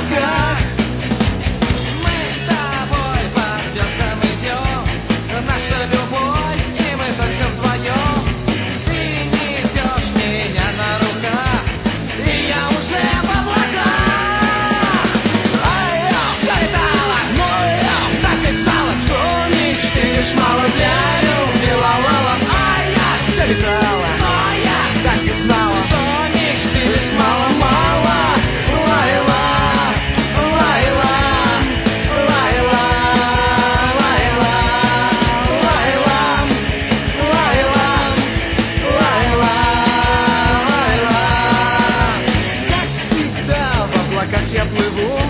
облаках. Мы с тобой по звездам идем, наша любовь, и мы только вдвоем. Ты несешь меня на руках, и я уже в облаках. Ай-я, залетала, ну-я, так и знала, что мечты лишь мало для любви, ла-ла-ла. Ай-я, залетала, но-я, так и знала, что мечты лишь мало-мало. Лайла, лайла, лайла, лайла, лайла, лайла, лайла, лайла. Как всегда в облаках я плыву,